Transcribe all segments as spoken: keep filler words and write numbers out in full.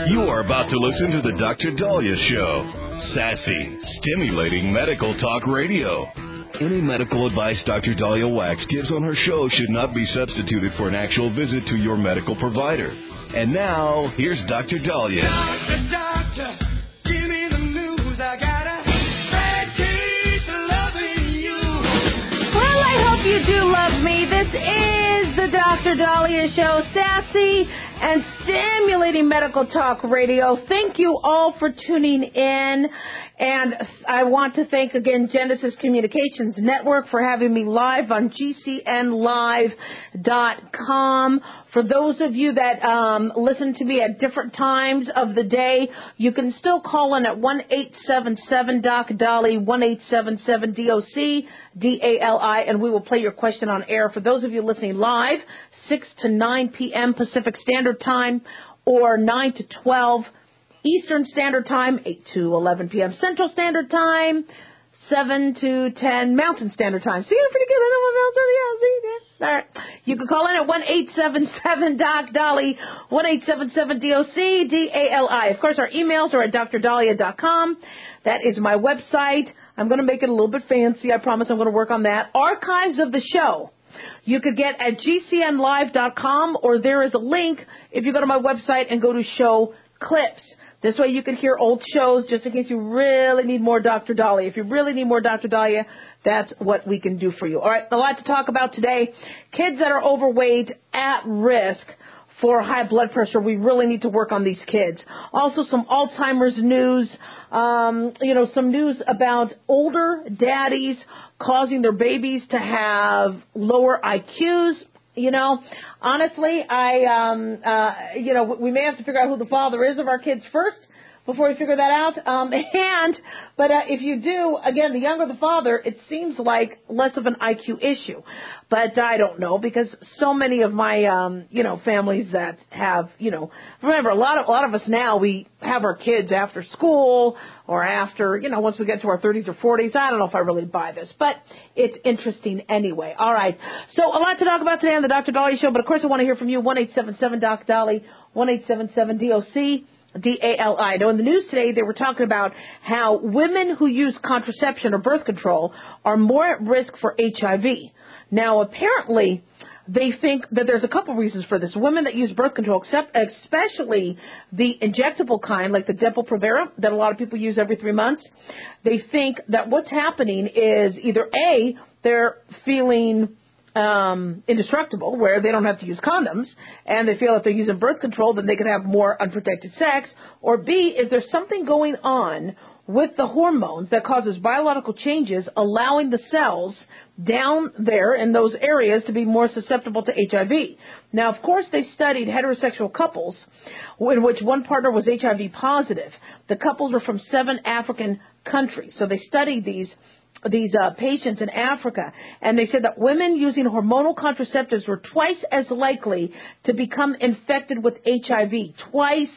You are about to listen to the Doctor Dahlia Show. Sassy, stimulating medical talk radio. Any medical advice Doctor Dahlia Wax gives on her show should not be substituted for an actual visit to your medical provider. And now, here's Doctor Dahlia. Doctor, doctor, give me the news. I got a bad case of loving you. Well, I hope you do love me. This is the Doctor Dahlia Show. Sassy and stimulating medical talk radio. Thank you all for tuning in. And I want to thank again Genesis Communications Network for having me live on G C N live dot com. For those of you that um, listen to me at different times of the day, you can still call in at one eight seven seven D O C D A L I, one eight seven seven D O C D A L I, and we will play your question on air. For those of you listening live, six to nine p.m. Pacific Standard Time or nine to twelve Eastern Standard Time, eight to eleven p.m. Central Standard Time, seven to ten Mountain Standard Time. See, I'm pretty good. I know what Mountain, yeah, see that. All right. You can call in at one eight seven seven D O C D A L I, one eight seven seven D O C D A L I. Of course, our emails are at dr dahlia dot com. That is my website. I'm going to make it a little bit fancy. I promise I'm going to work on that. Archives of the show you could get at G C N live dot com, or there is a link if you go to my website and go to show clips. This way you can hear old shows just in case you really need more Doctor Dahlia. If you really need more Doctor Dahlia, that's what we can do for you. All right, a lot to talk about today. Kids that are overweight at risk for high blood pressure. We really need to work on these kids. Also some Alzheimer's news, um, you know, some news about older daddies causing their babies to have lower I Qs. You know, honestly, I, um, uh, you know, we may have to figure out who the father is of our kids first before we figure that out. Um, and, but uh, if you do, again, the younger the father, it seems like less of an I Q issue. But I don't know, because so many of my, um, you know, families that have, you know, remember, a lot of, a lot of us now, we have our kids after school or after, you know, once we get to our thirties or forties. I don't know if I really buy this, but it's interesting anyway. All right. So a lot to talk about today on the Doctor Dahlia Show, but of course I want to hear from you. one eight seven seven D O C D A L I, one eight seven seven D O C D A L I. Now, in the news today, they were talking about how women who use contraception or birth control are more at risk for H I V. Now, apparently, they think that there's a couple reasons for this. Women that use birth control, except, especially the injectable kind, like the Depo-Provera, that a lot of people use every three months, they think that what's happening is either A, they're feeling Um, indestructible, where they don't have to use condoms, and they feel if they're using birth control, then they can have more unprotected sex, or B, is there something going on with the hormones that causes biological changes, allowing the cells down there in those areas to be more susceptible to H I V. Now, of course, they studied heterosexual couples in which one partner was H I V positive. The couples were from seven African countries, so they studied these these uh, patients in Africa, and they said that women using hormonal contraceptives were twice as likely to become infected with H I V, twice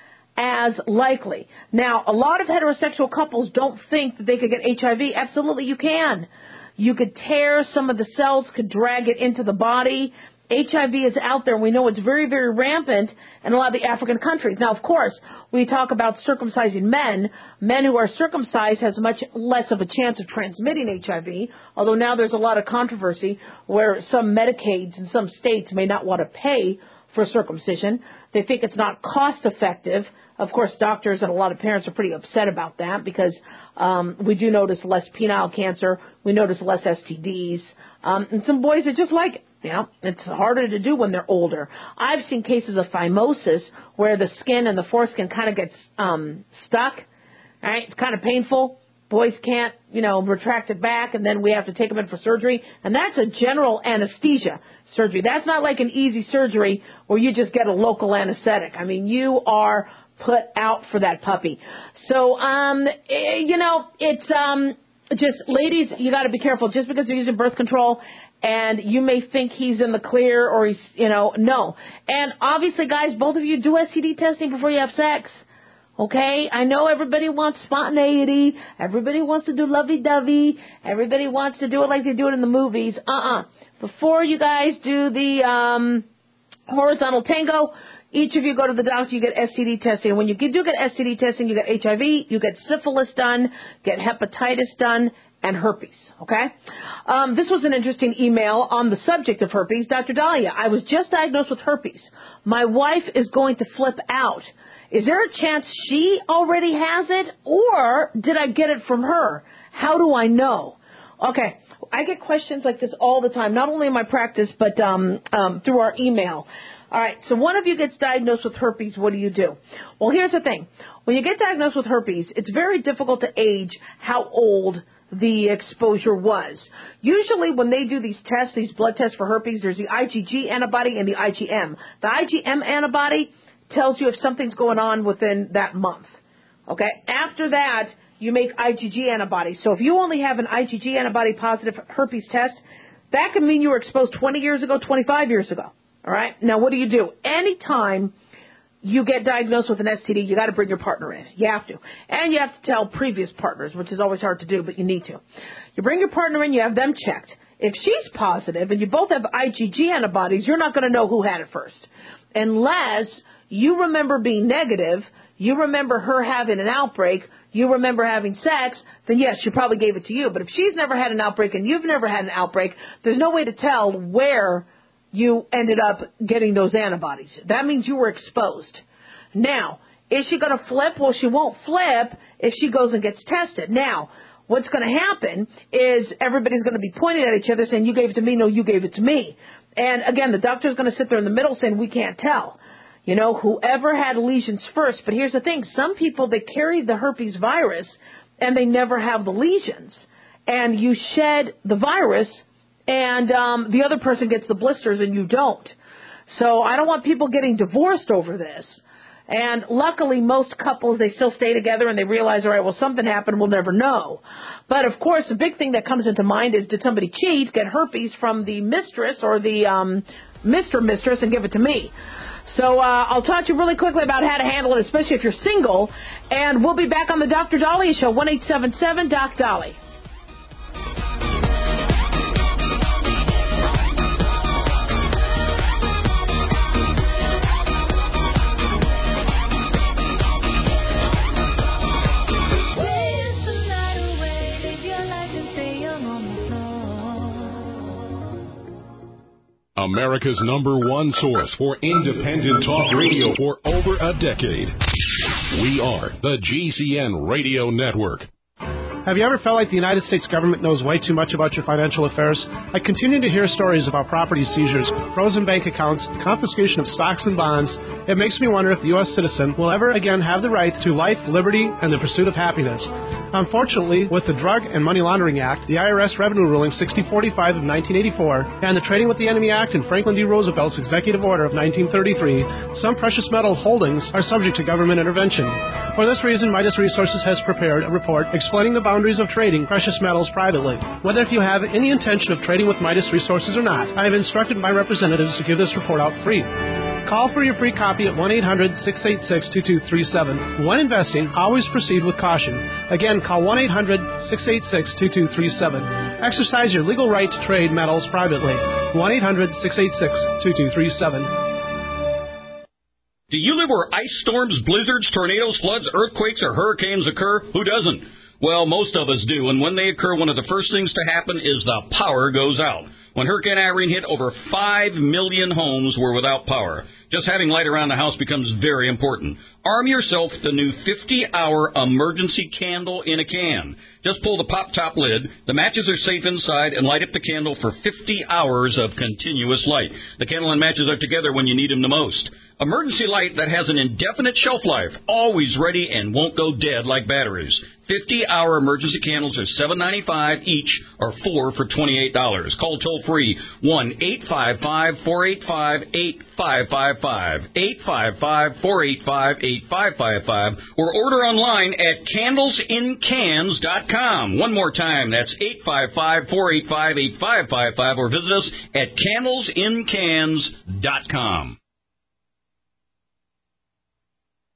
as likely. Now, a lot of heterosexual couples don't think that they could get H I V. Absolutely, you can. You could tear some of the cells, could drag it into the body. H I V is out there, and we know it's very, very rampant in a lot of the African countries. Now, of course, we talk about circumcising men. Men who are circumcised has much less of a chance of transmitting H I V, although now there's a lot of controversy where some Medicaids in some states may not want to pay for circumcision. They think it's not cost effective. Of course, doctors and a lot of parents are pretty upset about that because um, we do notice less penile cancer. We notice less S T Ds. Um, and some boys are just like it. You know, it's harder to do when they're older. I've seen cases of phimosis where the skin and the foreskin kind of gets um, stuck. All right, it's kind of painful. Boys can't, you know, retract it back, and then we have to take them in for surgery. And that's a general anesthesia surgery. That's not like an easy surgery where you just get a local anesthetic. I mean, you are put out for that puppy. So, um, you know, it's um, just, ladies, you got to be careful. Just because you're using birth control and you may think he's in the clear or he's, you know, no. And obviously, guys, both of you do S T D testing before you have sex. Okay? I know everybody wants spontaneity. Everybody wants to do lovey-dovey. Everybody wants to do it like they do it in the movies. Uh-uh. Before you guys do the um, horizontal tango, Each of you go to the doctor, you get S T D testing. And when you do get S T D testing, you get H I V, you get syphilis done, get hepatitis done, and herpes, okay? Um, this was an interesting email on the subject of herpes. Doctor Dahlia, I was just diagnosed with herpes. My wife is going to flip out. Is there a chance she already has it, or did I get it from her? How do I know? Okay, I get questions like this all the time, not only in my practice, but um, um, through our email. All right, so one of you gets diagnosed with herpes, what do you do? Well, here's the thing. When you get diagnosed with herpes, it's very difficult to age how old the exposure was. Usually when they do these tests, these blood tests for herpes, there's the I G G antibody and the I G M. The I G M antibody tells you if something's going on within that month. Okay? After that, you make I G G antibodies. So if you only have an I G G antibody positive herpes test, that could mean you were exposed twenty years ago, twenty-five years ago. All right? Now, what do you do? Anytime you get diagnosed with an S T D, you got to bring your partner in. You have to. And you have to tell previous partners, which is always hard to do, but you need to. You bring your partner in, you have them checked. If she's positive and you both have I G G antibodies, you're not going to know who had it first. Unless you remember being negative, you remember her having an outbreak, you remember having sex, then yes, she probably gave it to you. But if she's never had an outbreak and you've never had an outbreak, there's no way to tell where you ended up getting those antibodies. That means you were exposed. Now, is she going to flip? Well, she won't flip if she goes and gets tested. Now, what's going to happen is everybody's going to be pointing at each other saying, you gave it to me, no, you gave it to me. And again, the doctor's going to sit there in the middle saying, we can't tell. You know, whoever had lesions first. But here's the thing. Some people, they carry the herpes virus and they never have the lesions. And you shed the virus and um, the other person gets the blisters and you don't. So I don't want people getting divorced over this. And luckily, most couples, they still stay together and they realize, all right, well, something happened, we'll never know. But, of course, the big thing that comes into mind is, did somebody cheat, get herpes from the mistress or the um, Mister Mistress and give it to me? So uh, I'll talk to you really quickly about how to handle it, especially if you're single. And we'll be back on the Doctor Dahlia Show, one eight seven seven Doc Dolly. America's number one source for independent talk radio for over a decade. We are the G C N Radio Network. Have you ever felt like the United States government knows way too much about your financial affairs? I continue to hear stories about property seizures, frozen bank accounts, confiscation of stocks and bonds. It makes me wonder if the U S citizen will ever again have the right to life, liberty, and the pursuit of happiness. Unfortunately, with the Drug and Money Laundering Act, the I R S Revenue Ruling sixty forty-five of nineteen eighty-four, and the Trading with the Enemy Act and Franklin D. Roosevelt's Executive Order of nineteen thirty-three, some precious metal holdings are subject to government intervention. For this reason, Midas Resources has prepared a report explaining the boundaries of trading precious metals privately. Whether if you have any intention of trading with Midas Resources or not, I have instructed my representatives to give this report out free. Call for your free copy at one eight hundred six eight six two two three seven. When investing, always proceed with caution. Again, call one eight hundred six eight six two two three seven. Exercise your legal right to trade metals privately. one eight hundred six eight six two two three seven. Do you live where ice storms, blizzards, tornadoes, floods, earthquakes, or hurricanes occur? Who doesn't? Well, most of us do, and when they occur, one of the first things to happen is the power goes out. When Hurricane Irene hit, over five million homes were without power. Just having light around the house becomes very important. Arm yourself with the new fifty-hour emergency candle in a can. Just pull the pop-top lid, the matches are safe inside, and light up the candle for fifty hours of continuous light. The candle and matches are together when you need them the most. Emergency light that has an indefinite shelf life, always ready and won't go dead like batteries. fifty-hour emergency candles are seven ninety-five each, or four for twenty-eight dollars. Call toll-free one eight five five four eight five eight five five five, eight five five four eight five eight five five five, or order online at candles in cans dot com. One more time, that's eight five five four eight five eight five five five, or visit us at candles in cans dot com.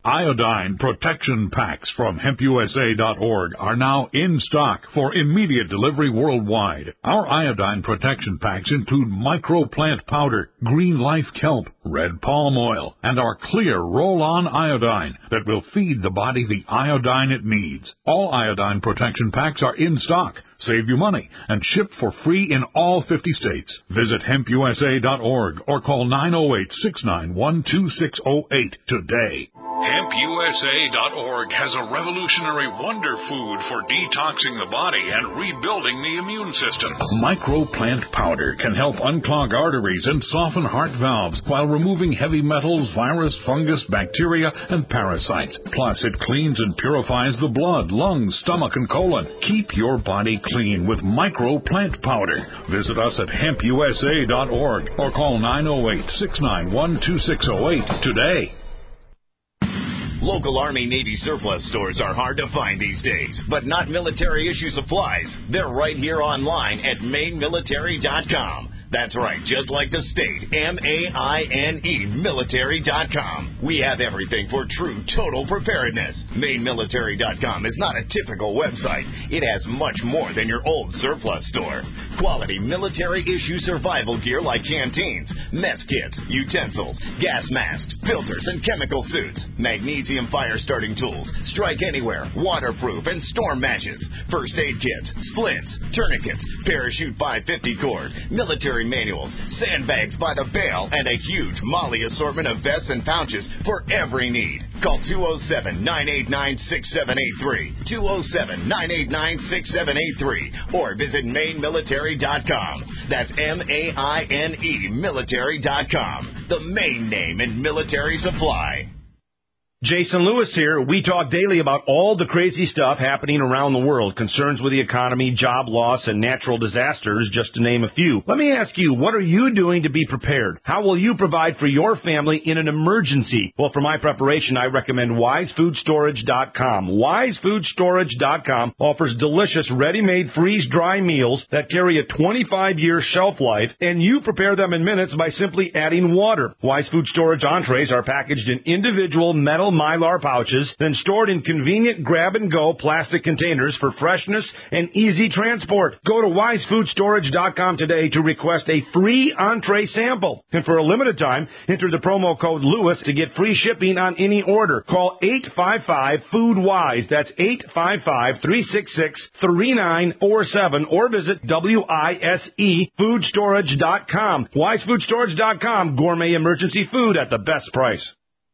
Iodine protection packs from hemp U S A dot org are now in stock for immediate delivery worldwide. Our iodine protection packs include microplant powder, green life kelp, red palm oil, and our clear roll-on iodine that will feed the body the iodine it needs. All iodine protection packs are in stock. Save you money and ship for free in all fifty states. Visit hemp U S A dot org or call nine oh eight, six nine one, two six oh eight today. hemp U S A dot org has a revolutionary wonder food for detoxing the body and rebuilding the immune system. Microplant powder can help unclog arteries and soften heart valves while removing heavy metals, virus, fungus, bacteria, and parasites. Plus, it cleans and purifies the blood, lungs, stomach, and colon. Keep your body clean with Microplant powder. Visit us at hemp U S A dot org or call nine oh eight, six nine one, two six oh eight today. Local Army Navy surplus stores are hard to find these days, but not military issue supplies. They're right here online at maine military dot com. That's right, just like the state, M A I N E, military dot com. We have everything for true total preparedness. maine military dot com is not a typical website. It has much more than your old surplus store. Quality military-issue survival gear like canteens, mess kits, utensils, gas masks, filters, and chemical suits, magnesium fire-starting tools, strike anywhere, waterproof, and storm matches, first aid kits, splints, tourniquets, parachute five fifty cord, military manuals, sandbags by the bale, and a huge Molly assortment of vests and pouches for every need. Call two oh seven, nine eight nine, six seven eight three, two oh seven, nine eight nine, six seven eight three, or visit maine military dot com. That's M A I N E, military dot com, the main name in military supply. Jason Lewis here. We talk daily about all the crazy stuff happening around the world, concerns with the economy, job loss, and natural disasters, just to name a few. Let me ask you, what are you doing to be prepared? How will you provide for your family in an emergency? Well, for my preparation, I recommend wise food storage dot com. wise food storage dot com offers delicious ready-made freeze-dry meals that carry a twenty-five year shelf life, and you prepare them in minutes by simply adding water. Wise Food Storage entrees are packaged in individual metal Mylar pouches, then stored in convenient grab-and-go plastic containers for freshness and easy transport. Go to wise food storage dot com today to request a free entree sample. And for a limited time, enter the promo code Lewis to get free shipping on any order. Call eight five five, food wise. That's eight five five, three six six, three nine four seven or visit wise food storage dot com. wise food storage dot com, gourmet emergency food at the best price.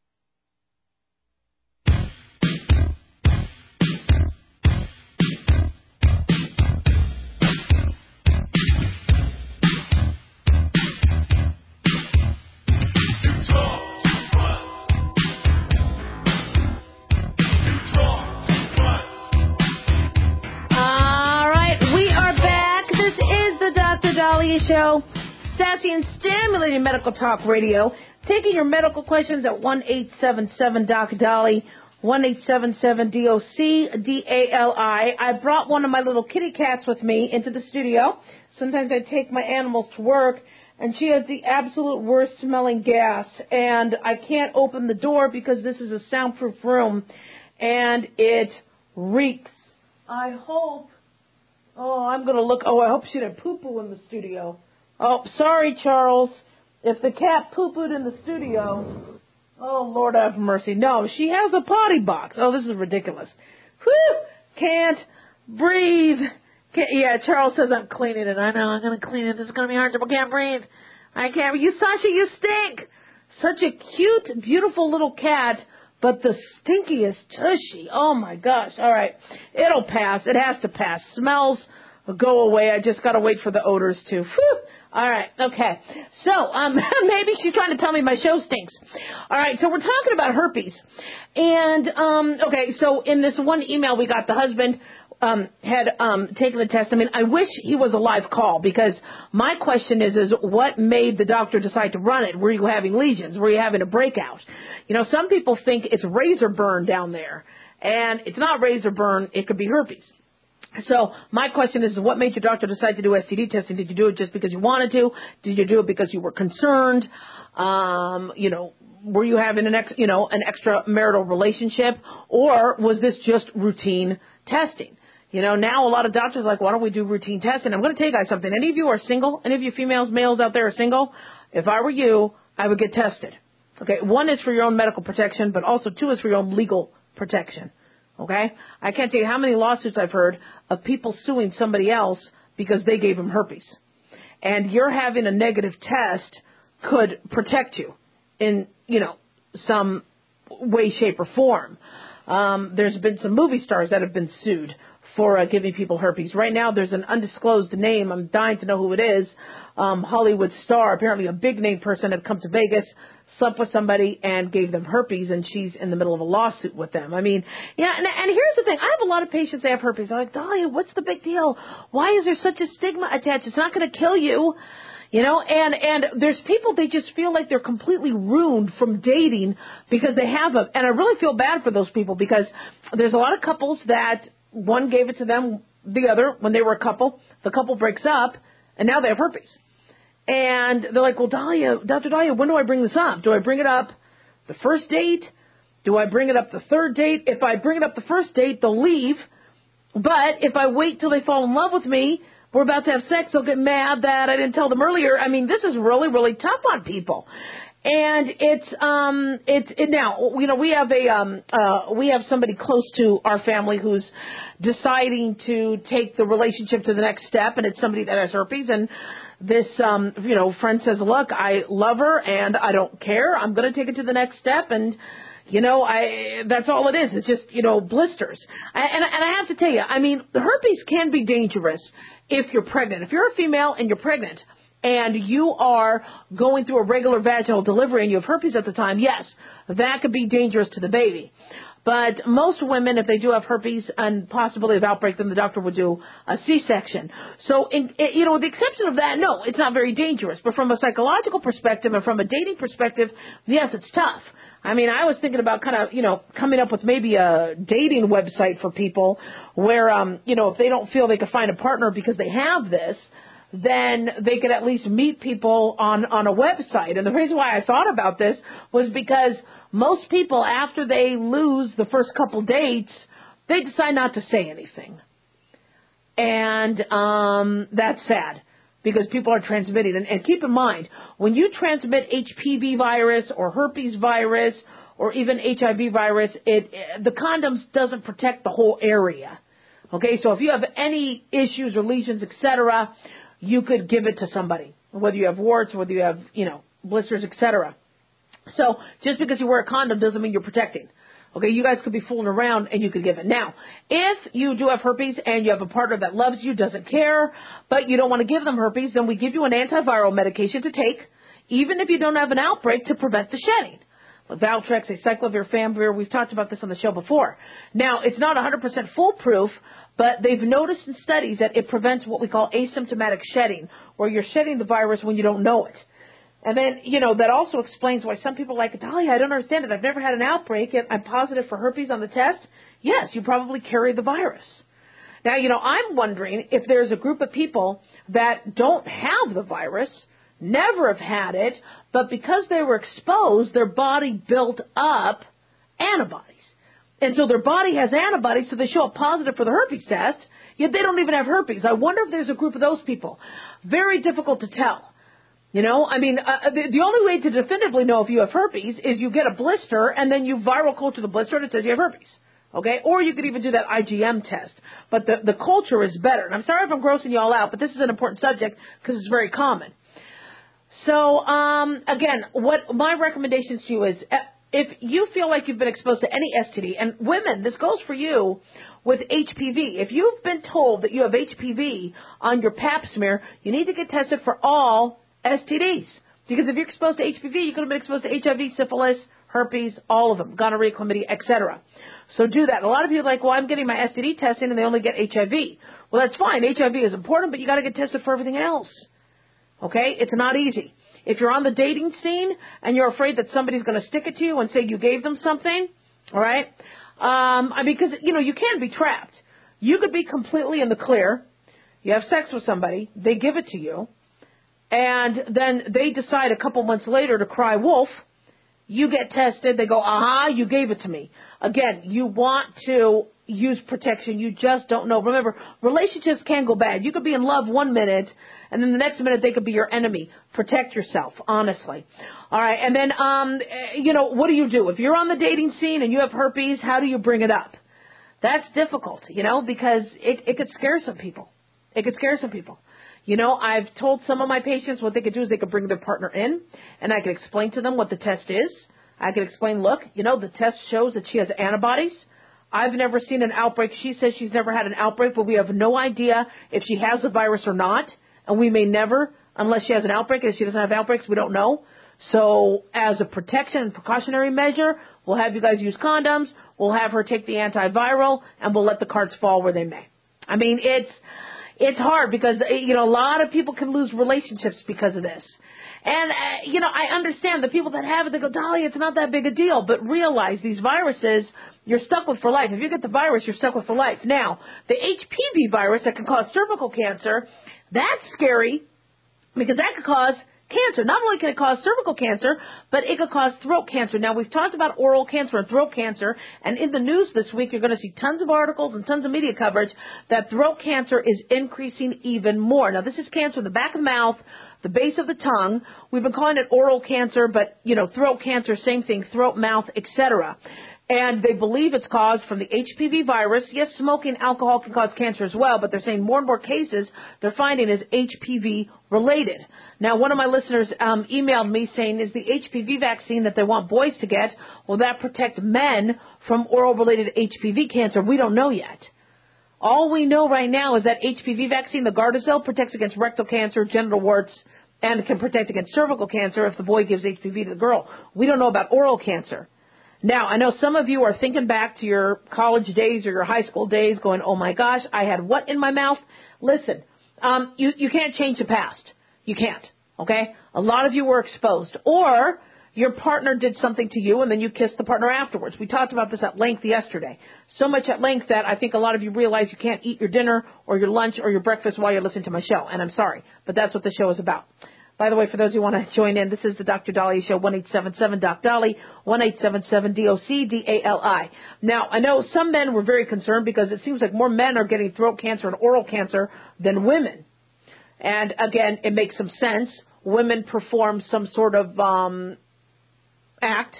Show, sassy and stimulating medical talk radio, taking your medical questions at one eight seven seven doc Dolly, one eight seven seven D O C D A L I. I brought one of my little kitty cats with me into the studio. Sometimes I take my animals to work, and she has the absolute worst smelling gas, and I can't open the door because this is a soundproof room, and it reeks. I hope... Oh, I'm going to look. Oh, I hope she didn't poo-poo in the studio. Oh, sorry, Charles. If the cat poo-pooed in the studio, oh, Lord have mercy. No, she has a potty box. Oh, this is ridiculous. Whew! Can't breathe. Can't, yeah, Charles says I'm cleaning it. I know, I'm going to clean it. This is going to be hard. I can't breathe. I can't. You, Sasha, you stink. Such a cute, beautiful little cat, but the stinkiest tushy. Oh, my gosh. All right. It'll pass. It has to pass. Smells will go away. I just got to wait for the odors to. Whew. All right. Okay. So um, maybe she's trying to tell me my show stinks. All right. So we're talking about herpes. And, um, okay, so in this one email we got, the husband um, had um, taken the test. I mean, I wish he was a live call, because my question is, is what made the doctor decide to run it? Were you having lesions? Were you having a breakout? You know, some people think it's razor burn down there, and it's not razor burn. It could be herpes. So my question is, what made your doctor decide to do S T D testing? Did you do it just because you wanted to? Did you do it because you were concerned? Um, you know, were you having an ex, you know, an extramarital relationship, or was this just routine testing? You know, now a lot of doctors are like, why don't we do routine testing? I'm going to tell you guys something. Any of you are single? Any of you females, males out there are single? If I were you, I would get tested. Okay, one is for your own medical protection, but also two is for your own legal protection. Okay? I can't tell you how many lawsuits I've heard of people suing somebody else because they gave them herpes. And you're having a negative test could protect you in, you know, some way, shape, or form. Um, there's been some movie stars that have been sued for uh, giving people herpes. Right now, there's an undisclosed name. I'm dying to know who it is. Um, Hollywood star, apparently a big name person, had come to Vegas, slept with somebody, and gave them herpes, and she's in the middle of a lawsuit with them. I mean, yeah, and, and here's the thing. I have a lot of patients that have herpes. I'm like, Dahlia, what's the big deal? Why is there such a stigma attached? It's not going to kill you. You know, and, and there's people, they just feel like they're completely ruined from dating because they have them. And I really feel bad for those people because there's a lot of couples that one gave it to them, the other, when they were a couple. The couple breaks up, and now they have herpes. And they're like, well, Dahlia, Doctor Dahlia, when do I bring this up? Do I bring it up the first date? Do I bring it up the third date? If I bring it up the first date, they'll leave. But if I wait till they fall in love with me, we're about to have sex, they'll get mad that I didn't tell them earlier. I mean, this is really, really tough on people. And it's, um, it's, it now, you know, we have a, um, uh, we have somebody close to our family who's deciding to take the relationship to the next step, and it's somebody that has herpes. And this, um, you know, friend says, look, I love her and I don't care. I'm going to take it to the next step. And, you know, I, that's all it is. It's just, you know, blisters. I, and, and I have to tell you, I mean, the herpes can be dangerous if you're pregnant. If you're a female and you're pregnant and you are going through a regular vaginal delivery and you have herpes at the time, yes, that could be dangerous to the baby. But most women, if they do have herpes and possibility of outbreak, then the doctor would do a C-section. So, in, you know, with the exception of that, no, it's not very dangerous. But from a psychological perspective and from a dating perspective, yes, it's tough. I mean, I was thinking about kind of, you know, coming up with maybe a dating website for people where, um, you know, if they don't feel they could find a partner because they have this, then they could at least meet people on, on a website. And the reason why I thought about this was because most people, after they lose the first couple dates, they decide not to say anything. And um, that's sad. Because people are transmitting. And, and keep in mind, when you transmit H P V virus or herpes virus or even H I V virus, it, it the condoms doesn't protect the whole area. Okay, so if you have any issues or lesions, et cetera, you could give it to somebody, whether you have warts, whether you have, you know, blisters, et cetera. So just because you wear a condom doesn't mean you're protecting. Okay, you guys could be fooling around and you could give it. Now, if you do have herpes and you have a partner that loves you, doesn't care, but you don't want to give them herpes, then we give you an antiviral medication to take, even if you don't have an outbreak, to prevent the shedding. Valtrex, acyclovir, Famvir, we've talked about this on the show before. Now, it's not one hundred percent foolproof, but they've noticed in studies that it prevents what we call asymptomatic shedding, where you're shedding the virus when you don't know it. And then, you know, that also explains why some people are like, Dahlia, I don't understand it. I've never had an outbreak, and I'm positive for herpes on the test. Yes, you probably carry the virus. Now, you know, I'm wondering if there's a group of people that don't have the virus, never have had it, but because they were exposed, their body built up antibodies. And so their body has antibodies, so they show up positive for the herpes test, yet they don't even have herpes. I wonder if there's a group of those people. Very difficult to tell. You know, I mean, uh, the, the only way to definitively know if you have herpes is you get a blister and then you viral culture the blister and it says you have herpes. Okay? Or you could even do that I G M test. But the, the culture is better. And I'm sorry if I'm grossing you all out, but this is an important subject because it's very common. So, um, again, what my recommendations to you is uh, if you feel like you've been exposed to any S T D, and women, this goes for you with H P V. If you've been told that you have H P V on your pap smear, you need to get tested for all S T Ds. Because if you're exposed to H P V, you could have been exposed to H I V, syphilis, herpes, all of them, gonorrhea, chlamydia, et cetera. So do that. A lot of people are like, well, I'm getting my S T D testing and they only get H I V. Well, that's fine. H I V is important, but you got to get tested for everything else. Okay? It's not easy. If you're on the dating scene and you're afraid that somebody's going to stick it to you and say you gave them something, all right? Um, because, you know, you can be trapped. You could be completely in the clear. You have sex with somebody. They give it to you. And then they decide a couple months later to cry wolf, You get tested. They go, aha, you gave it to me. Again, you want to use protection. You just don't know. Remember, relationships can go bad. You could be in love one minute, and then the next minute they could be your enemy. Protect yourself, honestly. All right, and then, um, you know, what do you do? If you're on the dating scene and you have herpes, how do you bring it up? That's difficult, you know, because it, it could scare some people. It could scare some people. You know, I've told some of my patients what they could do is they could bring their partner in, and I could explain to them what the test is. I could explain, look, you know, the test shows that she has antibodies. I've never seen an outbreak. She says she's never had an outbreak, but we have no idea if she has the virus or not, and we may never, unless she has an outbreak. And if she doesn't have outbreaks, we don't know. So as a protection and precautionary measure, we'll have you guys use condoms, we'll have her take the antiviral, and we'll let the cards fall where they may. I mean, it's it's hard because, you know, a lot of people can lose relationships because of this. And, uh, you know, I understand the people that have it, they go, Dolly, it's not that big a deal. But realize these viruses, you're stuck with for life. If you get the virus, you're stuck with for life. Now, the H P V virus that can cause cervical cancer, that's scary because that could cause cancer. Not only can it cause cervical cancer, but it could cause throat cancer. Now, we've talked about oral cancer and throat cancer, and in the news this week, you're going to see tons of articles and tons of media coverage that throat cancer is increasing even more. Now, this is cancer in the back of the mouth, the base of the tongue. We've been calling it oral cancer, but, you know, throat cancer, same thing, throat, mouth, et cetera. And they believe it's caused from the H P V virus. Yes, smoking, alcohol can cause cancer as well, but they're saying more and more cases they're finding is H P V related. Now, one of my listeners um, emailed me saying, is the H P V vaccine that they want boys to get, will that protect men from oral-related H P V cancer? We don't know yet. All we know right now is that H P V vaccine, the Gardasil, protects against rectal cancer, genital warts, and can protect against cervical cancer if the boy gives H P V to the girl. We don't know about oral cancer. Now, I know some of you are thinking back to your college days or your high school days going, oh, my gosh, I had what in my mouth? Listen, um, you, you can't change the past. You can't, okay? A lot of you were exposed. Or your partner did something to you and then you kissed the partner afterwards. We talked about this at length yesterday. So much at length that I think a lot of you realize you can't eat your dinner or your lunch or your breakfast while you're listening to my show. And I'm sorry, but that's what the show is about. By the way, for those who want to join in, this is the Doctor Dahlia Show, one eight seven seven Doc Dolly, one eight seven seven D O C D A L I. Now, I know some men were very concerned because it seems like more men are getting throat cancer and oral cancer than women. And, again, it makes some sense. Women perform some sort of um, act,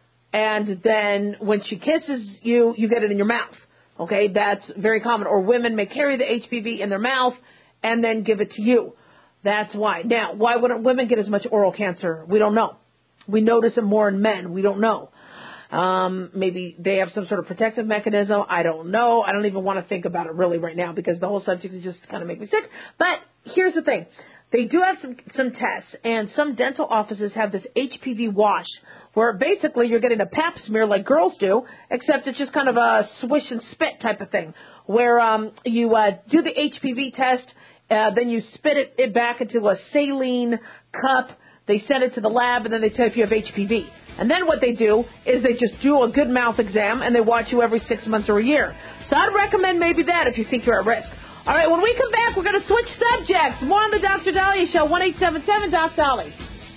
and then when she kisses you, you get it in your mouth. Okay, that's very common. Or women may carry the H P V in their mouth and then give it to you. That's why. Now, why wouldn't women get as much oral cancer? We don't know. We notice it more in men. We don't know. Um, maybe they have some sort of protective mechanism. I don't know. I don't even want to think about it really right now because the whole subject is just kind of make me sick. But here's the thing. They do have some, some tests, and some dental offices have this H P V wash where basically you're getting a pap smear like girls do, except it's just kind of a swish and spit type of thing where um, you uh, do the H P V test. Uh, then you spit it, it back into a saline cup. They send it to the lab, and then they tell you if you have H P V. And then what they do is they just do a good mouth exam, and they watch you every six months or a year. So I'd recommend maybe that if you think you're at risk. All right, when we come back, we're going to switch subjects. More on the Doctor Dahlia Show, one eight seven seven Doc Dolly.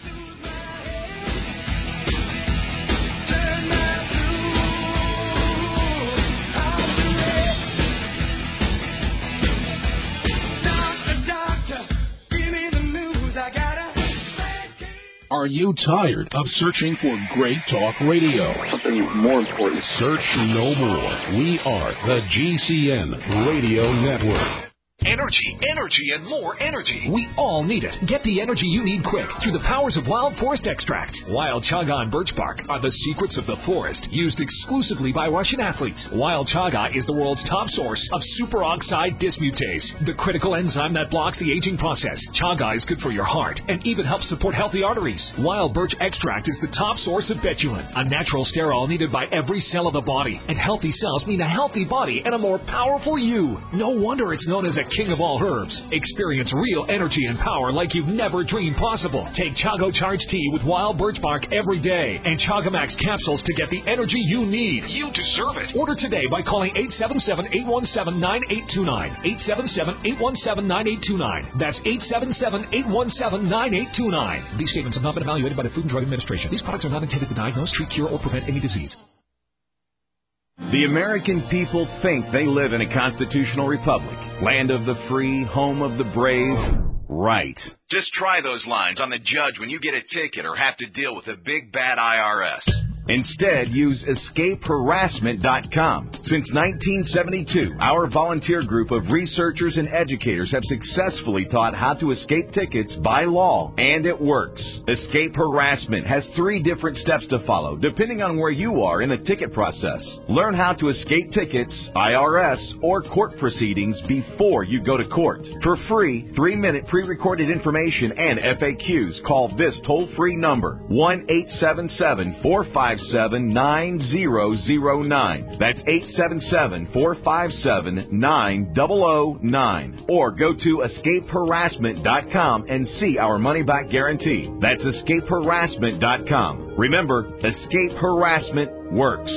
Are you tired of searching for great talk radio? Something more important. Search no more. We are the G C N Radio Network. Energy, energy, and more energy. We all need it. Get the energy you need quick through the powers of Wild Forest Extract. Wild Chaga and birch bark are the secrets of the forest, used exclusively by Russian athletes. Wild Chaga is the world's top source of superoxide dismutase, the critical enzyme that blocks the aging process. Chaga is good for your heart and even helps support healthy arteries. Wild Birch Extract is the top source of betulin, a natural sterol needed by every cell of the body. And healthy cells mean a healthy body and a more powerful you. No wonder it's known as a king of all herbs. Experience real energy and power like you've never dreamed possible. Take Chago Charge Tea with wild birch bark every day and Chagamax capsules to get the energy you need. You deserve it. Order today by calling eight seven seven, eight one seven, nine eight two nine. eight seven seven, eight one seven, nine eight two nine. That's eight seven seven, eight one seven, nine eight two nine. These statements have not been evaluated by the Food and Drug Administration. These products are not intended to diagnose, treat, cure, or prevent any disease. The American people think they live in a constitutional republic, land of the free, home of the brave. Right. Just try those lines on the judge when you get a ticket or have to deal with a big bad I R S. Instead, use escape harassment dot com. Since nineteen seventy-two, our volunteer group of researchers and educators have successfully taught how to escape tickets by law, and it works. Escape Harassment has three different steps to follow, depending on where you are in the ticket process. Learn how to escape tickets, I R S, or court proceedings before you go to court. For free, three-minute pre-recorded information and F A Qs, call this toll-free number, one eight seven seven, four five seven, nine zero zero nine. That's eight seven seven, four five seven, nine zero zero nine. Or go to escape harassment dot com and see our money-back guarantee. That's escape harassment dot com. Remember, Escape Harassment works.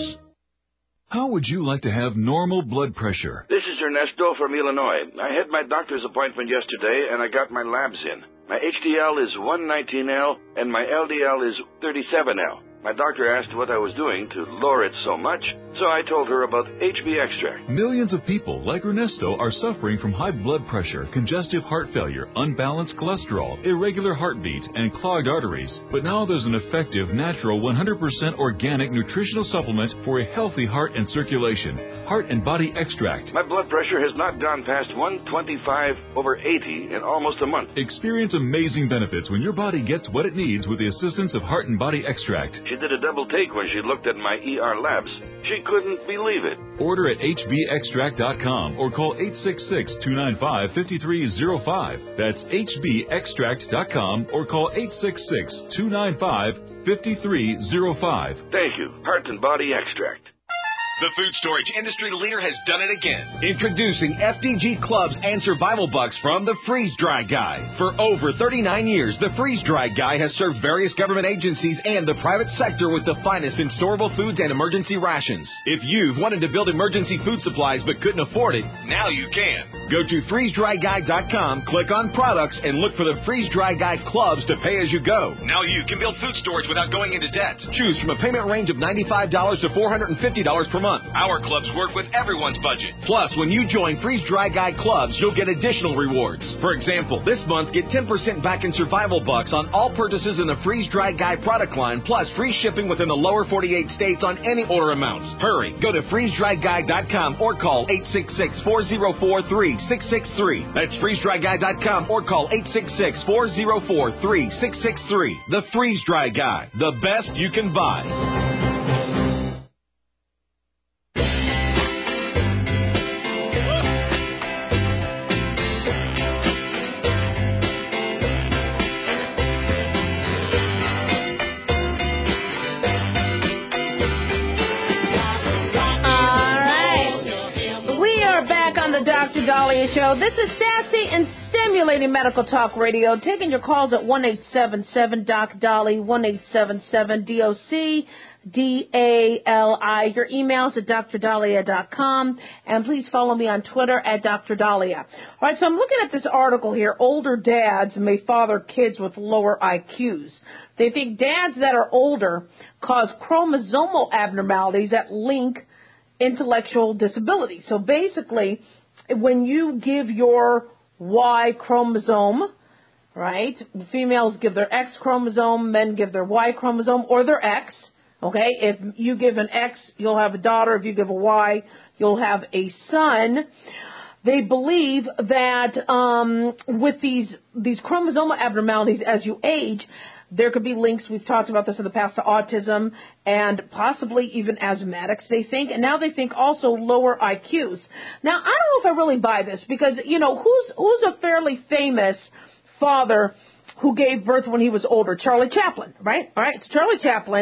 How would you like to have normal blood pressure? This is Ernesto from Illinois. I had my doctor's appointment yesterday, and I got my labs in. My H D L is one nineteen L, and my L D L is thirty-seven L. My doctor asked what I was doing to lower it so much, so I told her about H B extract. Millions of people like Ernesto are suffering from high blood pressure, congestive heart failure, unbalanced cholesterol, irregular heartbeat, and clogged arteries. But now there's an effective, natural, one hundred percent organic nutritional supplement for a healthy heart and circulation. Heart and Body Extract. My blood pressure has not gone past one twenty-five over eighty in almost a month. Experience amazing benefits when your body gets what it needs with the assistance of Heart and Body Extract. She did a double take when she looked at my E R labs. She couldn't believe it. Order at H B extract dot com or call eight six six, two nine five, five three zero five. That's H B extract dot com or call eight six six, two nine five, five three zero five. Thank you. Heart and Body Extract. The food storage industry leader has done it again. Introducing F D G Clubs and Survival Bucks from the Freeze Dry Guy. For over thirty-nine years, the Freeze Dry Guy has served various government agencies and the private sector with the finest in storable foods and emergency rations. If you've wanted to build emergency food supplies but couldn't afford it, now you can. Go to freeze dry guy dot com, click on products, and look for the Freeze Dry Guy Clubs to pay as you go. Now you can build food storage without going into debt. Choose from a payment range of ninety-five dollars to four hundred fifty dollars per month. Our clubs work with everyone's budget. Plus, when you join Freeze Dry Guy Clubs, you'll get additional rewards. For example, this month, get ten percent back in Survival Bucks on all purchases in the Freeze Dry Guy product line, plus free shipping within the lower forty-eight states on any order amount. Hurry, go to freeze dry guy dot com or call eight six six, four zero four, three six six three. That's freeze dry guy dot com or call eight six six, four zero four, three six six three. The Freeze Dry Guy, the best you can buy. Doctor Dahlia Show. This is sassy and stimulating medical talk radio. Taking your calls at one eight seven seven, D O C, Dolly, one eight seven seven, D O C, D A L I. Your emails at dr dahlia dot com. And please follow me on Twitter at Doctor Dahlia. All right, so I'm looking at this article here. Older dads may father kids with lower I Qs. They think dads that are older cause chromosomal abnormalities that link intellectual disability. So basically, when you give your Y chromosome, right, females give their X chromosome, men give their Y chromosome or their X, okay? If you give an X, you'll have a daughter. If you give a Y, you'll have a son. They believe that um, with these, these chromosomal abnormalities as you age, there could be links, we've talked about this in the past, to autism and possibly even asthmatics, they think. And now they think also lower I Qs. Now, I don't know if I really buy this because, you know, who's who's a fairly famous father who gave birth when he was older? Charlie Chaplin, right? All right, so Charlie Chaplin,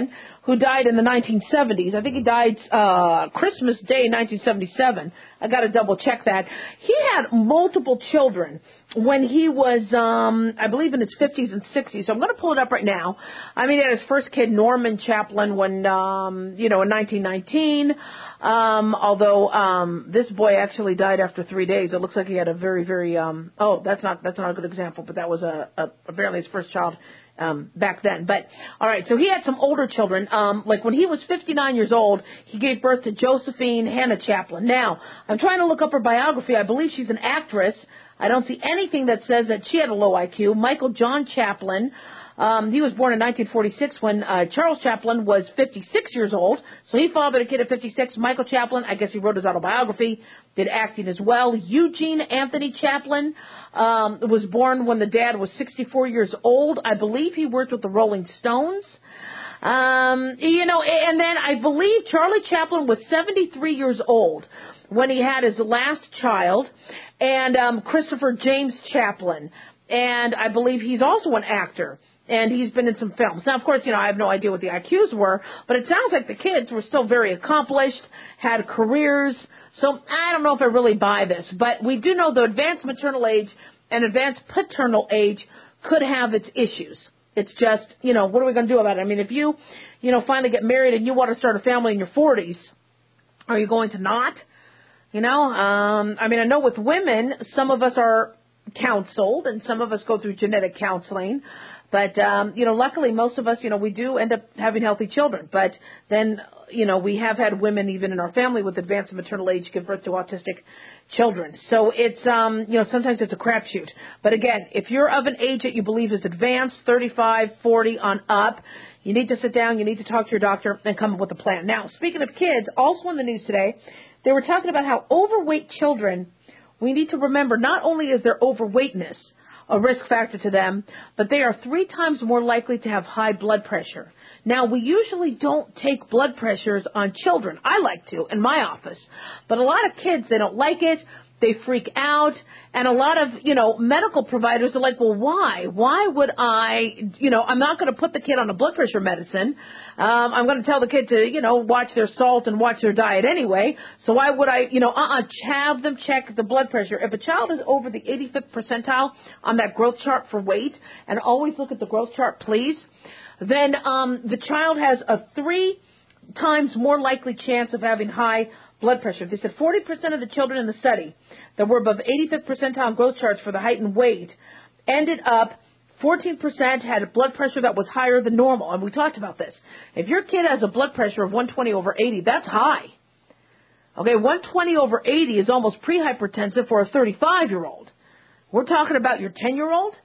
who died in the nineteen seventies. I think he died uh, Christmas Day, nineteen seventy-seven. I got to double check that. He had multiple children when he was, um, I believe, in his fifties and sixties. So I'm going to pull it up right now. I mean, he had his first kid, Norman Chaplin, when, um, you know, in nineteen nineteen. Um, although um, this boy actually died after three days. It looks like he had a very, very, um, oh, that's not that's not a good example, but that was a, a apparently his first child. Um, back then. But, all right, so he had some older children. Um, like when he was fifty-nine years old, he gave birth to Josephine Hannah Chaplin. Now, I'm trying to look up her biography. I believe she's an actress. I don't see anything that says that she had a low I Q. Michael John Chaplin, um, he was born in nineteen forty-six when uh, Charles Chaplin was fifty-six years old. So he fathered a kid at fifty-six. Michael Chaplin, I guess he wrote his autobiography, did acting as well. Eugene Anthony Chaplin um, was born when the dad was sixty-four years old. I believe he worked with the Rolling Stones. Um, you know, and then I believe Charlie Chaplin was seventy-three years old when he had his last child, and um, Christopher James Chaplin. And I believe he's also an actor. And he's been in some films. Now, of course, you know, I have no idea what the I Qs were, but it sounds like the kids were still very accomplished, had careers. So I don't know if I really buy this, but we do know the advanced maternal age and advanced paternal age could have its issues. It's just, you know, what are we going to do about it? I mean, if you, you know, finally get married and you want to start a family in your forties, are you going to not? You know, um, I mean, I know with women, some of us are counseled and some of us go through genetic counseling. But, um, you know, luckily most of us, you know, we do end up having healthy children. But then, you know, we have had women even in our family with advanced maternal age give birth to autistic children. So it's, um, you know, sometimes it's a crapshoot. But again, if you're of an age that you believe is advanced, thirty-five, forty on up, you need to sit down, you need to talk to your doctor and come up with a plan. Now, speaking of kids, also in the news today, they were talking about how overweight children, we need to remember not only is their overweightness a risk factor to them, but they are three times more likely to have high blood pressure. Now, we usually don't take blood pressures on children. I like to in my office. But a lot of kids, they don't like it. They freak out. And a lot of, you know, medical providers are like, well, why? Why would I, you know, I'm not going to put the kid on a blood pressure medicine. Um, I'm going to tell the kid to, you know, watch their salt and watch their diet anyway. So why would I, you know, uh-uh, have them check the blood pressure. If a child is over the eighty-fifth percentile on that growth chart for weight, and always look at the growth chart, please, then um, the child has a three times more likely chance of having high blood pressure. They said forty percent of the children in the study that were above eighty-fifth percentile growth charts for the height and weight ended up, fourteen percent had a blood pressure that was higher than normal. And we talked about this. If your kid has a blood pressure of one twenty over eighty, that's high. Okay, one twenty over eighty is almost prehypertensive for a thirty-five-year-old. We're talking about your ten-year-old,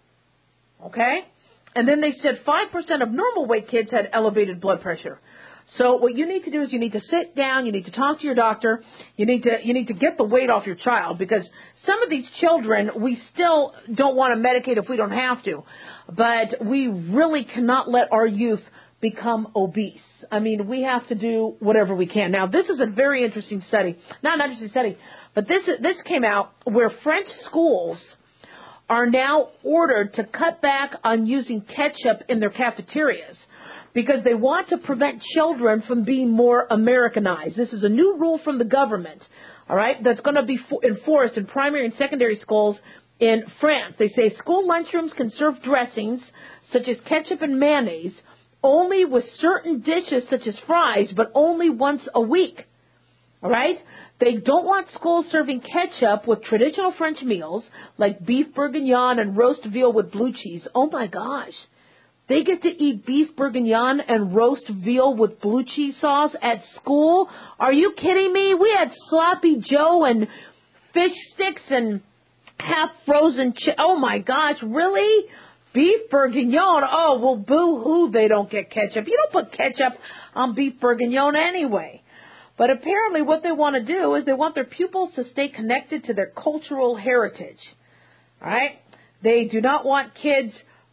okay? And then they said five percent of normal weight kids had elevated blood pressure. So what you need to do is you need to sit down, you need to talk to your doctor, you need to you need to get the weight off your child, because some of these children, we still don't want to medicate if we don't have to, but we really cannot let our youth become obese. I mean, we have to do whatever we can. Now, this is a very interesting study, not an interesting study, but this this came out where French schools are now ordered to cut back on using ketchup in their cafeterias, because they want to prevent children from being more Americanized. This is a new rule from the government, all right, that's going to be fo- enforced in primary and secondary schools in France. They say school lunchrooms can serve dressings such as ketchup and mayonnaise only with certain dishes such as fries, but only once a week, all right? They don't want schools serving ketchup with traditional French meals like beef bourguignon and roast veal with blue cheese. Oh, my gosh. They get to eat beef bourguignon and roast veal with blue cheese sauce at school? Are you kidding me? We had sloppy Joe and fish sticks and half-frozen chi- Oh, my gosh, really? Beef bourguignon? Oh, well, boo-hoo, they don't get ketchup. You don't put ketchup on beef bourguignon anyway. But apparently what they want to do is they want their pupils to stay connected to their cultural heritage. All right? They do not want kids,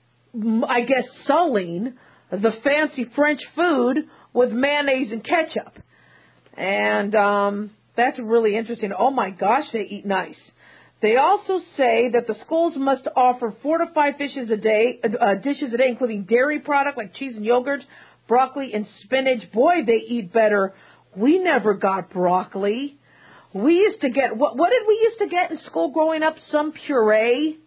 I guess, sullying the fancy French food with mayonnaise and ketchup. And um, that's really interesting. Oh, my gosh, they eat nice. They also say that the schools must offer four to five fishes a day, uh, dishes a day, including dairy product like cheese and yogurt, broccoli and spinach. Boy, they eat better. We never got broccoli. We used to get, what, what did we used to get in school growing up? Some puree,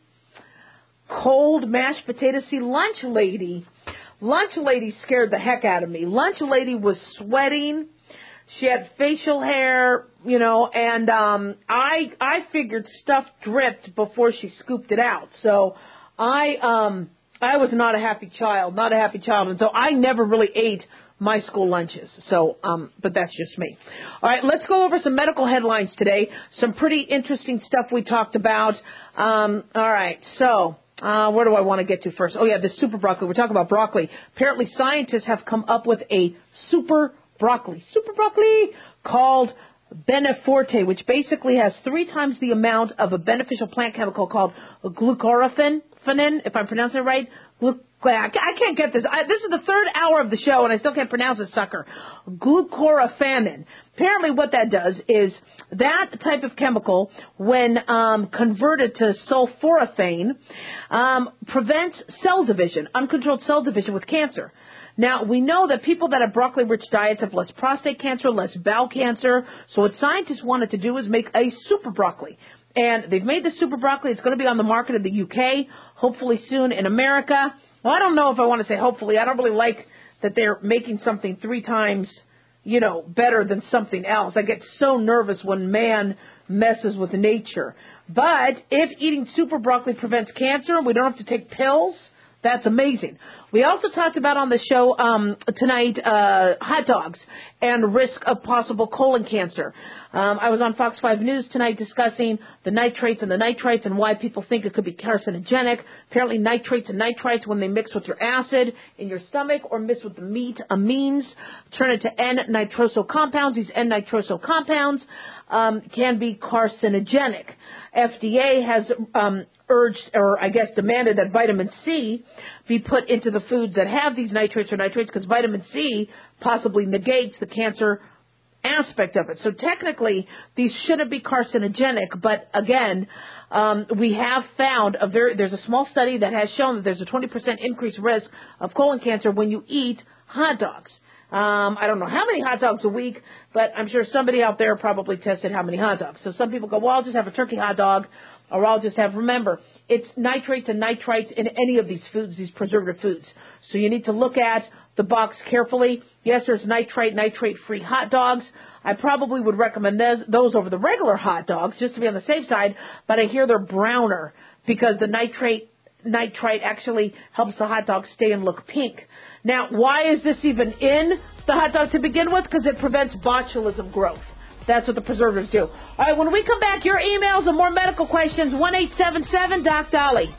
cold mashed potatoes. See, Lunch Lady, Lunch Lady scared the heck out of me. Lunch Lady was sweating. She had facial hair, you know, and um, I I figured stuff dripped before she scooped it out. So I um I was not a happy child, not a happy child, and so I never really ate my school lunches. So, um, but that's just me. All right, let's go over some medical headlines today. Some pretty interesting stuff we talked about. Um, all right, so. Uh, where do I want to get to first? Oh, yeah, the super broccoli. We're talking about broccoli. Apparently, scientists have come up with a super broccoli, super broccoli called Beneforte, which basically has three times the amount of a beneficial plant chemical called glucoraphanin, if I'm pronouncing it right. Glu- I can't get this. I, this is the third hour of the show, and I still can't pronounce it, sucker. Glucoraphanin. Apparently what that does is that type of chemical, when um, converted to sulforaphane, um, prevents cell division, uncontrolled cell division with cancer. Now, we know that people that have broccoli-rich diets have less prostate cancer, less bowel cancer. So what scientists wanted to do is make a super broccoli. And they've made the super broccoli. It's going to be on the market in the U K, hopefully soon in America. Well, I don't know if I want to say hopefully. I don't really like that they're making something three times, you know, better than something else. I get so nervous when man messes with nature. But if eating super broccoli prevents cancer and we don't have to take pills, that's amazing. We also talked about on the show um, tonight uh, hot dogs and risk of possible colon cancer. Um, I was on Fox five News tonight discussing the nitrates and the nitrites and why people think it could be carcinogenic. Apparently nitrates and nitrites, when they mix with your acid in your stomach or mix with the meat amines, turn into N-nitroso compounds. These N-nitroso compounds um, can be carcinogenic. F D A has um, urged, or I guess demanded, that vitamin C be put into the foods that have these nitrates or nitrates, because vitamin C possibly negates the cancer aspect of it. So technically, these shouldn't be carcinogenic, but again, um, we have found a very, there's a small study that has shown that there's a twenty percent increased risk of colon cancer when you eat hot dogs. Um, I don't know how many hot dogs a week, but I'm sure somebody out there probably tested how many hot dogs. So some people go, well, I'll just have a turkey hot dog, or I'll just have, remember, it's nitrates and nitrites in any of these foods, these preservative foods. So you need to look at the box carefully. Yes, there's nitrite, nitrate-free hot dogs. I probably would recommend those, those over the regular hot dogs, just to be on the safe side, but I hear they're browner because the nitrate nitrite actually helps the hot dog stay and look pink. Now, why is this even in the hot dog to begin with? Because it prevents botulism growth. That's what the preservatives do. All right, when we come back, your emails and more medical questions, one eight seven seven Doc Dolly.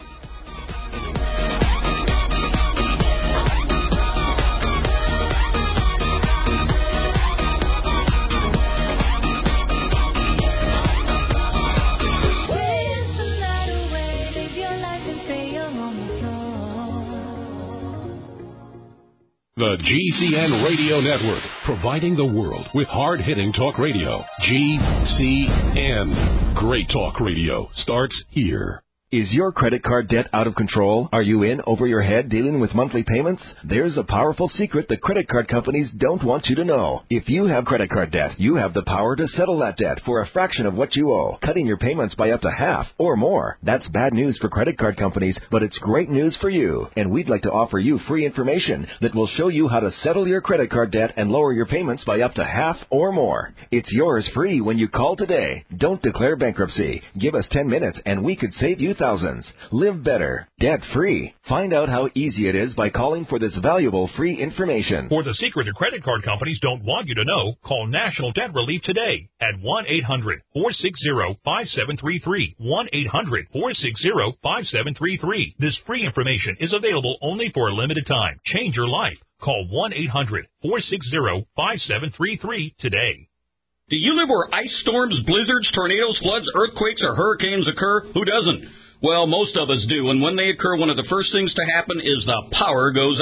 The G C N Radio Network, providing the world with hard-hitting talk radio. G C N. Great talk radio starts here. Is your credit card debt out of control? Are you in over your head dealing with monthly payments? There's a powerful secret that credit card companies don't want you to know. If you have credit card debt, you have the power to settle that debt for a fraction of what you owe, cutting your payments by up to half or more. That's bad news for credit card companies, but it's great news for you. And we'd like to offer you free information that will show you how to settle your credit card debt and lower your payments by up to half or more. It's yours free when you call today. Don't declare bankruptcy. Give us ten minutes and we could save you thousands. Live better, debt-free. Find out how easy it is by calling for this valuable free information. For the secret that credit card companies don't want you to know, call National Debt Relief today at one eight hundred four six zero five seven three three. one eight hundred four six zero five seven three three. This free information is available only for a limited time. Change your life. Call one eight hundred four six zero five seven three three today. Do you live where ice storms, blizzards, tornadoes, floods, earthquakes, or hurricanes occur? Who doesn't? Well, most of us do, and when they occur, one of the first things to happen is the power goes out.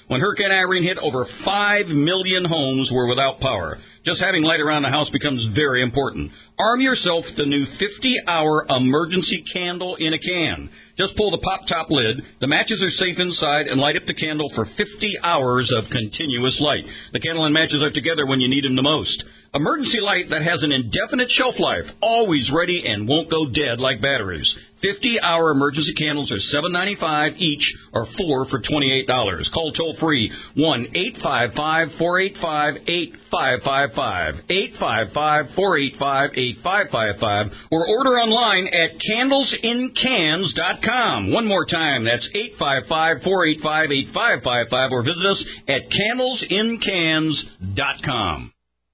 When Hurricane Irene hit, over five million homes were without power. Just having light around the house becomes very important. Arm yourself with the new fifty-hour emergency candle in a can. Just pull the pop-top lid, the matches are safe inside, and light up the candle for fifty hours of continuous light. The candle and matches are together when you need them the most. Emergency light that has an indefinite shelf life, always ready and won't go dead like batteries. fifty-hour emergency candles are seven dollars and ninety-five cents each, or four for twenty-eight dollars. Call toll-free one eight five five, four eight five, eight five five five, eight five five, four eight five, eight five five five, or order online at candles in cans dot com. One more time, that's eight five five, four eight five, eight five five five, or visit us at candles in cans dot com.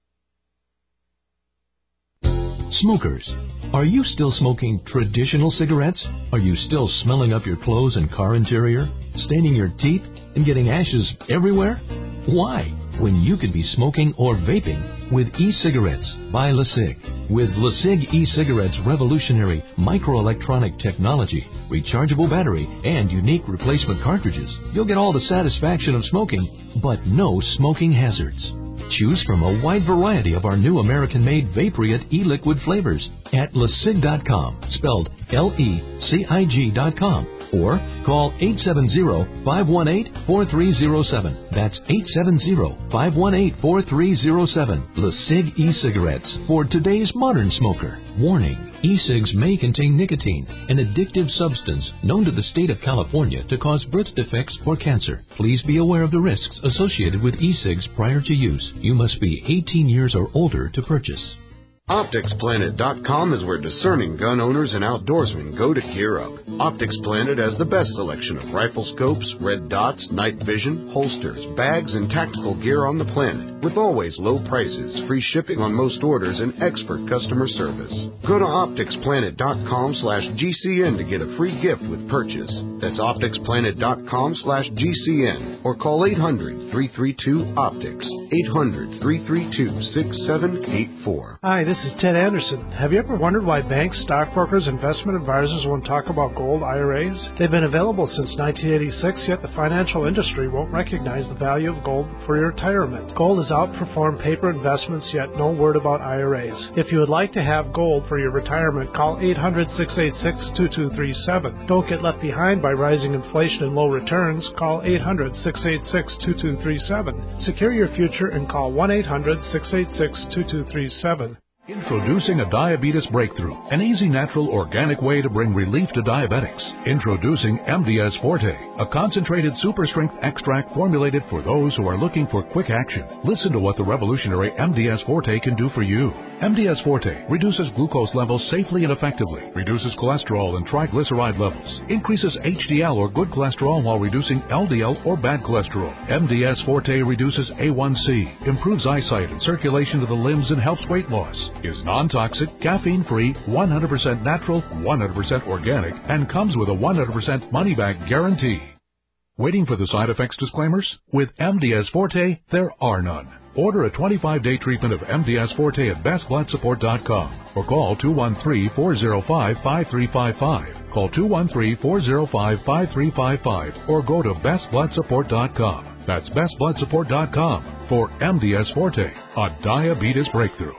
Smokers, are you still smoking traditional cigarettes? Are you still smelling up your clothes and car interior, staining your teeth, and getting ashes everywhere? Why, when you could be smoking or vaping with e-cigarettes by LeSig? With LeSig e-cigarettes' revolutionary microelectronic technology, rechargeable battery, and unique replacement cartridges, you'll get all the satisfaction of smoking, but no smoking hazards. Choose from a wide variety of our new American-made Vaporite e-liquid flavors at LeSig dot com, spelled L E C I G dot com, or call eight seven zero, five one eight, four three zero seven. That's eight seven zero, five one eight, four three zero seven. LeSig e-cigarettes for today's modern smoker. Warning. E-cigs may contain nicotine, an addictive substance known to the state of California to cause birth defects or cancer. Please be aware of the risks associated with e-cigs prior to use. You must be eighteen years or older to purchase. Optics Planet dot com is where discerning gun owners and outdoorsmen go to gear up. Optics Planet has the best selection of rifle scopes, red dots, night vision, holsters, bags, and tactical gear on the planet, with always low prices, free shipping on most orders, and expert customer service. Go to Optics Planet dot com slash G C N to get a free gift with purchase. That's Optics Planet dot com slash G C N, or call eight hundred, three three two, OPTICS, eight hundred, three three two, six seven eight four. Hi, this is Ted Anderson. Have you ever wondered why banks, stockbrokers, investment advisors won't talk about gold I R As? They've been available since nineteen eighty-six, yet the financial industry won't recognize the value of gold for your retirement. Gold has outperformed paper investments, yet no word about I R As. If you would like to have gold for your retirement, call eight hundred, six eight six, two two three seven. Don't get left behind by rising inflation and low returns. Call eight hundred, six eight six, two two three seven. Secure your future and call one eight hundred, six eight six, two two three seven. Introducing a diabetes breakthrough, an easy, natural, organic way to bring relief to diabetics. Introducing M D S Forte, a concentrated super strength extract formulated for those who are looking for quick action. Listen to what the revolutionary M D S Forte can do for you. M D S Forte reduces glucose levels safely and effectively, reduces cholesterol and triglyceride levels, increases H D L or good cholesterol while reducing L D L or bad cholesterol. M D S Forte reduces A one C, improves eyesight and circulation to the limbs, and helps weight loss. Is non-toxic, caffeine-free, one hundred percent natural, one hundred percent organic, and comes with a one hundred percent money-back guarantee. Waiting for the side effects disclaimers? With M D S Forte, there are none. Order a twenty-five day treatment of M D S Forte at best blood support dot com or call two one three, four zero five, five three five five. Call two one three, four zero five, five three five five or go to best blood support dot com. That's best blood support dot com for M D S Forte, a diabetes breakthrough.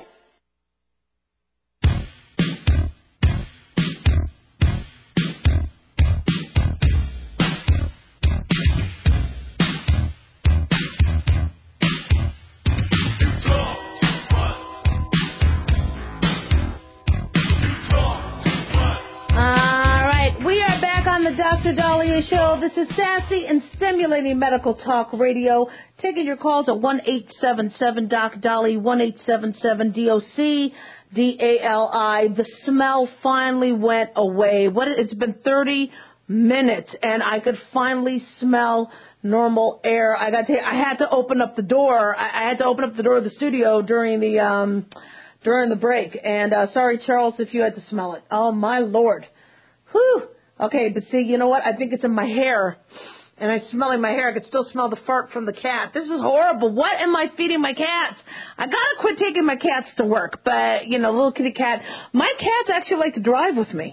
Doctor Dahlia Show. This is sassy and stimulating medical talk radio. Taking your calls at one eight seven seven Doc Dolly, one eight seven seven D O C D A L I. The smell finally went away. What? It's been thirty minutes, and I could finally smell normal air. I got to. I had to open up the door. I, I had to open up the door of the studio during the um during the break. And uh, sorry, Charles, if you had to smell it. Oh my Lord. Whew. Okay, but see, you know what? I think it's in my hair, and I'm smelling my hair. I could still smell the fart from the cat. This is horrible. What am I feeding my cats? I gotta quit taking my cats to work, but, you know, little kitty cat. My cats actually like to drive with me.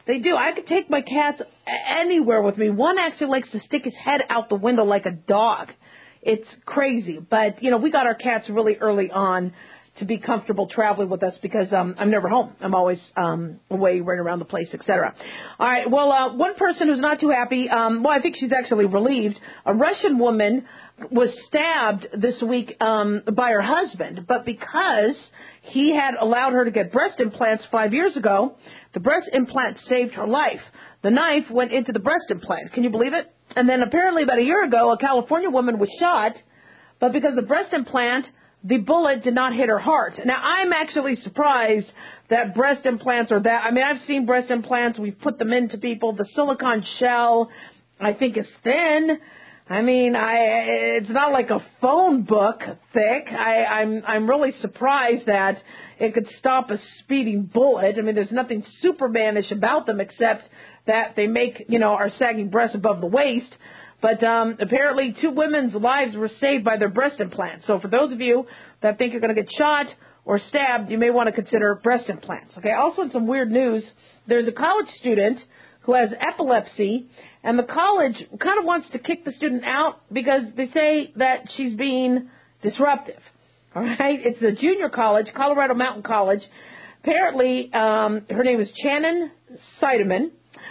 They do. I could take my cats anywhere with me. One actually likes to stick his head out the window like a dog. It's crazy. But, you know, we got our cats really early on to be comfortable traveling with us because um, I'm never home. I'm always um, away, running around the place, et cetera. All right. Well, uh, one person who's not too happy, um, well, I think she's actually relieved. A Russian woman was stabbed this week um, by her husband, but because he had allowed her to get breast implants five years ago, the breast implant saved her life. The knife went into the breast implant. Can you believe it? And then apparently about a year ago, a California woman was shot, but because the breast implant, the bullet did not hit her heart. Now, I'm actually surprised that breast implants are that. I mean, I've seen breast implants. We've put them into people. The silicone shell, I think, is thin. I mean, I it's not like a phone book thick. I, I'm I'm really surprised that it could stop a speeding bullet. I mean, there's nothing Supermanish about them except that they make, you know, our sagging breasts above the waist. But um, apparently two women's lives were saved by their breast implants. So for those of you that think you're going to get shot or stabbed, you may want to consider breast implants. Okay. Also in some weird news, there's a college student who has epilepsy, and the college kind of wants to kick the student out because they say that she's being disruptive. All right. It's a junior college, Colorado Mountain College. Apparently, um, her name is Shannon Seidemann.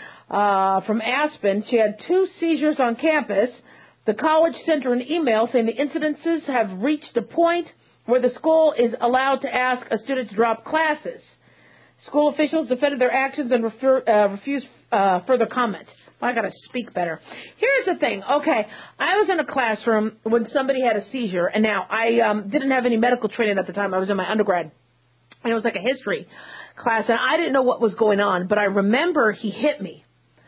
Uh, from Aspen. She had two seizures on campus. The college sent her an email saying the incidences have reached a point where the school is allowed to ask a student to drop classes. School officials defended their actions and refer, uh, refused uh, further comment. I got to speak better. Here's the thing. Okay, I was in a classroom when somebody had a seizure, and now I um, didn't have any medical training at the time. I was in my undergrad, and it was like a history class, and I didn't know what was going on, but I remember he hit me.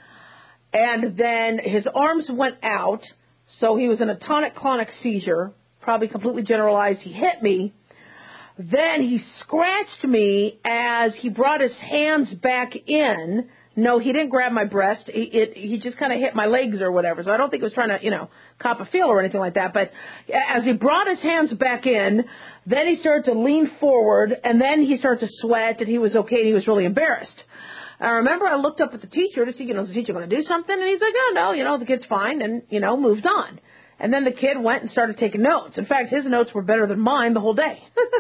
And then his arms went out, so he was in a tonic-clonic seizure, probably completely generalized. He hit me. Then he scratched me as he brought his hands back in. No, he didn't grab my breast. He, it, he just kind of hit my legs or whatever. So I don't think he was trying to, you know, cop a feel or anything like that. But as he brought his hands back in, then he started to lean forward, and then he started to sweat, and he was okay, and he was really embarrassed. I remember I looked up at the teacher to see, you know, is the teacher going to do something? And he's like, oh, no, you know, the kid's fine, and, you know, moved on. And then the kid went and started taking notes. In fact, his notes were better than mine the whole day.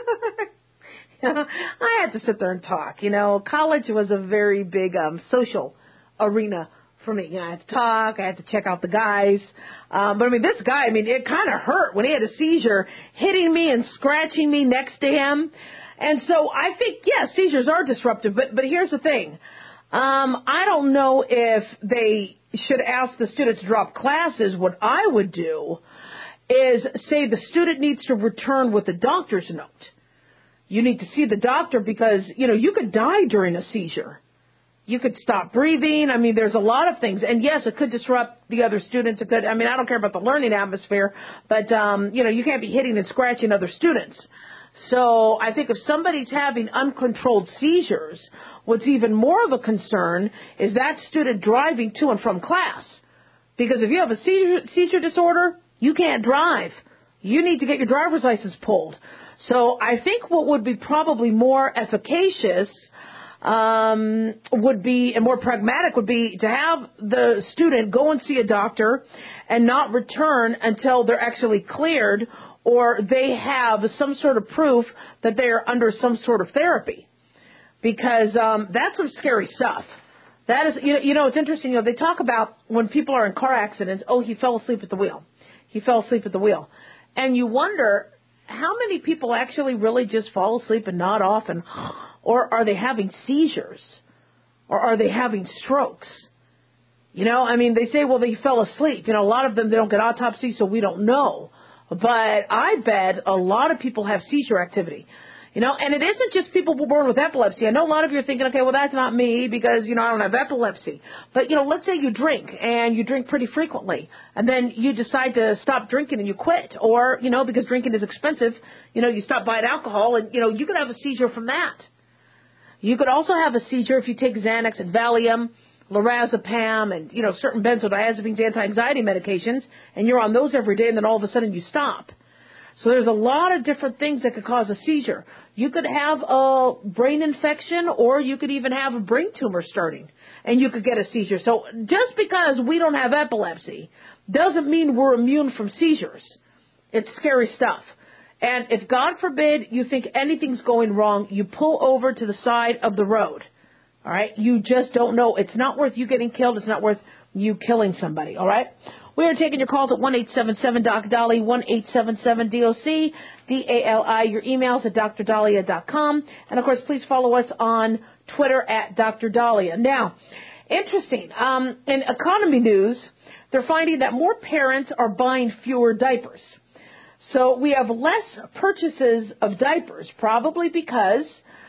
I had to sit there and talk. You know, college was a very big um, social arena for me. You know, I had to talk. I had to check out the guys. Um, but, I mean, this guy, I mean, it kind of hurt when he had a seizure, hitting me and scratching me next to him. And so I think, yeah, seizures are disruptive. But, but here's the thing. Um, I don't know if they should ask the student to drop classes. What I would do is say the student needs to return with a doctor's note. You need to see the doctor because, you know, you could die during a seizure. You could stop breathing. I mean, there's a lot of things. And, yes, it could disrupt the other students. It could, I mean, I don't care about the learning atmosphere, but, um, you know, you can't be hitting and scratching other students. So I think if somebody's having uncontrolled seizures, what's even more of a concern is that student driving to and from class. Because if you have a seizure, seizure disorder, you can't drive. You need to get your driver's license pulled. So I think what would be probably more efficacious um, would be, and more pragmatic would be to have the student go and see a doctor and not return until they're actually cleared or they have some sort of proof that they are under some sort of therapy. Because um, that's some scary stuff. That is, you know, you know, it's interesting. You know, they talk about when people are in car accidents, oh, he fell asleep at the wheel. He fell asleep at the wheel. And you wonder, how many people actually really just fall asleep and nod off? And, or are they having seizures? Or are they having strokes? You know, I mean, they say, well, they fell asleep. You know, a lot of them, they don't get autopsies, so we don't know. But I bet a lot of people have seizure activity. You know, and it isn't just people born with epilepsy. I know a lot of you are thinking, okay, well, that's not me because, you know, I don't have epilepsy. But, you know, let's say you drink and you drink pretty frequently and then you decide to stop drinking and you quit. Or, you know, because drinking is expensive, you know, you stop buying alcohol and, you know, you could have a seizure from that. You could also have a seizure if you take Xanax and Valium, lorazepam, and, you know, certain benzodiazepines, anti-anxiety medications, and you're on those every day and then all of a sudden you stop. So there's a lot of different things that could cause a seizure. You could have a brain infection, or you could even have a brain tumor starting, and you could get a seizure. So just because we don't have epilepsy doesn't mean we're immune from seizures. It's scary stuff. And if, God forbid, you think anything's going wrong, you pull over to the side of the road. All right? You just don't know. It's not worth you getting killed. It's not worth you killing somebody. All right? We are taking your calls at one eight seven seven D O C Dolly, one eight seven seven D O C D A L I. Your emails at d r dahlia dot com. And, of course, please follow us on Twitter at Doctor Dahlia. Now, interesting. Um, in economy news, they're finding that more parents are buying fewer diapers. So we have less purchases of diapers, probably because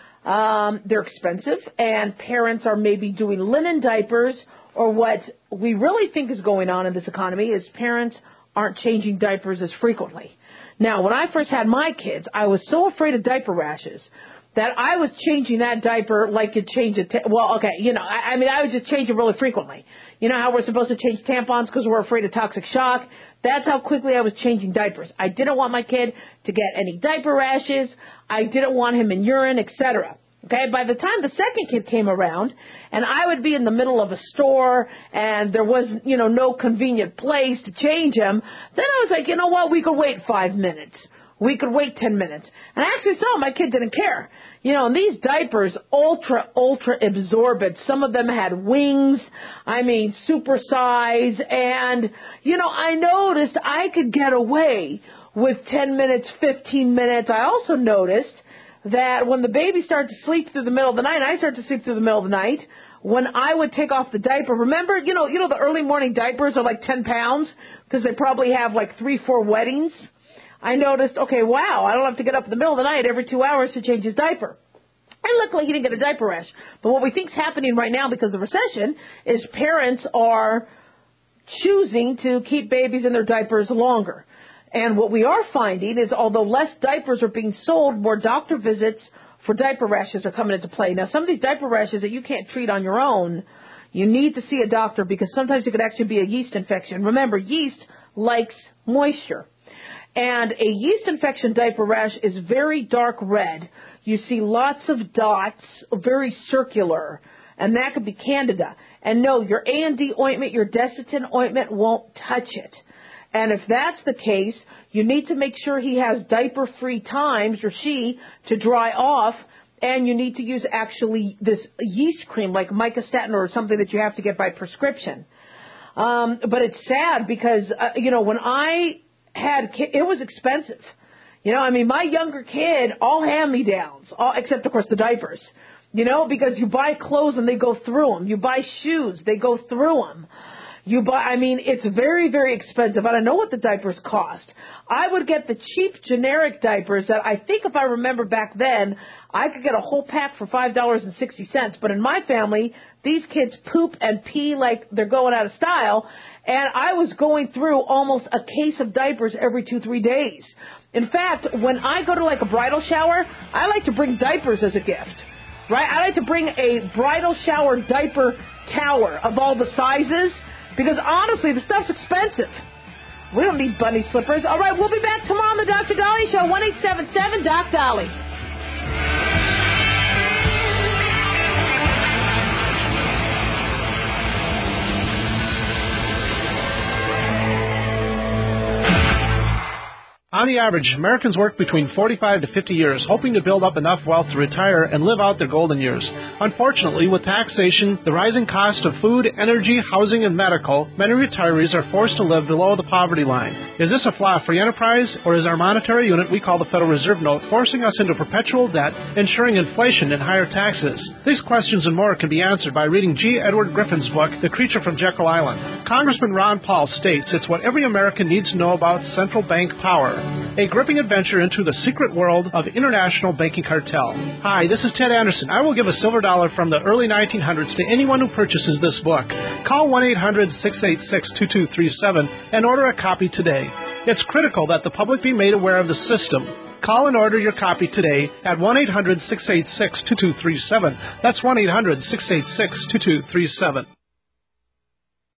um, they're expensive and parents are maybe doing linen diapers, or what we really think is going on in this economy is parents aren't changing diapers as frequently. Now, when I first had my kids, I was so afraid of diaper rashes that I was changing that diaper like you'd change it. Ta- well, okay, you know, I, I mean, I would just change it really frequently. You know how we're supposed to change tampons because we're afraid of toxic shock? That's how quickly I was changing diapers. I didn't want my kid to get any diaper rashes. I didn't want him in urine, et cetera. Okay, by the time the second kid came around, and I would be in the middle of a store, and there was, you know, no convenient place to change him, then I was like, you know what, we could wait five minutes. We could wait ten minutes. And I actually saw my kid didn't care. You know, and these diapers, ultra, ultra absorbent. Some of them had wings. I mean, super size. And, you know, I noticed I could get away with ten minutes, fifteen minutes. I also noticed that when the baby started to sleep through the middle of the night, I started to sleep through the middle of the night, when I would take off the diaper, remember, you know, you know, the early morning diapers are like ten pounds because they probably have like three, four wettings. I noticed, okay, wow, I don't have to get up in the middle of the night every two hours to change his diaper. And luckily he didn't get a diaper rash. But what we think is happening right now because of recession is parents are choosing to keep babies in their diapers longer. And what we are finding is, although less diapers are being sold, more doctor visits for diaper rashes are coming into play. Now, some of these diaper rashes that you can't treat on your own, you need to see a doctor because sometimes it could actually be a yeast infection. Remember, yeast likes moisture. And a yeast infection diaper rash is very dark red. You see lots of dots, very circular, and that could be candida. And no, your A and D ointment, your Desitin ointment won't touch it. And if that's the case, you need to make sure he has diaper-free times, or she, to dry off, and you need to use actually this yeast cream like mycostatin or something that you have to get by prescription. Um, but it's sad because, uh, you know, when I had ki- it was expensive. You know, I mean, my younger kid, all hand-me-downs, all, except, of course, the diapers. You know, because you buy clothes and they go through them. You buy shoes, they go through them. You buy, I mean, it's very, very expensive. I don't know what the diapers cost. I would get the cheap generic diapers that I think if I remember back then, I could get a whole pack for five dollars and sixty cents. But in my family, these kids poop and pee like they're going out of style. And I was going through almost a case of diapers every two, three days. In fact, when I go to like a bridal shower, I like to bring diapers as a gift. Right? I like to bring a bridal shower diaper tower of all the sizes. Because, honestly, the stuff's expensive. We don't need bunny slippers. All right, we'll be back tomorrow on the Doctor Dolly Show, one eight seven seven D O C Dolly. On the average, Americans work between forty-five to fifty years, hoping to build up enough wealth to retire and live out their golden years. Unfortunately, with taxation, the rising cost of food, energy, housing, and medical, many retirees are forced to live below the poverty line. Is this a flaw free enterprise, or is our monetary unit we call the Federal Reserve Note forcing us into perpetual debt, ensuring inflation and higher taxes? These questions and more can be answered by reading G. Edward Griffin's book, The Creature from Jekyll Island. Congressman Ron Paul states it's what every American needs to know about central bank power. A gripping adventure into the secret world of international banking cartel. Hi, this is Ted Anderson. I will give a silver dollar from the early nineteen hundreds to anyone who purchases this book. Call one eight hundred six eight six two two three seven and order a copy today. It's critical that the public be made aware of the system. Call and order your copy today at one eight hundred six eight six two two three seven. That's one eight hundred six eight six two two three seven.